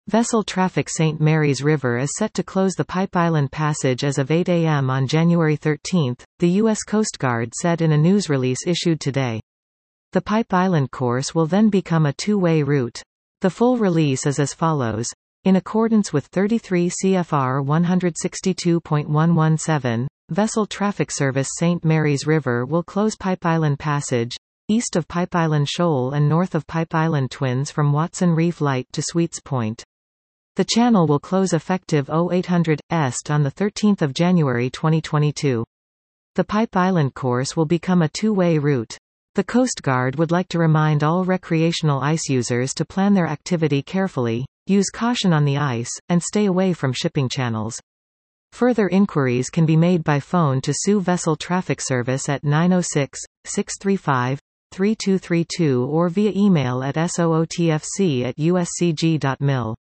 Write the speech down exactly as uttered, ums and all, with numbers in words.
Vessel traffic Saint Mary's River is set to close the Pipe Island Passage as of eight A M on January thirteenth, the U S Coast Guard said in a news release issued today. The Pipe Island course will then become a two-way route. The full release is as follows. In accordance with thirty-three C F R one sixty-two point one one seven, Vessel Traffic Service Saint Mary's River will close Pipe Island Passage, east of Pipe Island Shoal and north of Pipe Island Twins from Watson Reef Light to Sweets Point. The channel will close effective oh eight hundred east on the thirteenth of January twenty twenty-two. The Pipe Island course will become a two-way route. The Coast Guard would like to remind all recreational ice users to plan their activity carefully, use caution on the ice, and stay away from shipping channels. Further inquiries can be made by phone to Soo Vessel Traffic Service at nine oh six, six three five, three two three two or via email at sootfc at u s c g dot mil.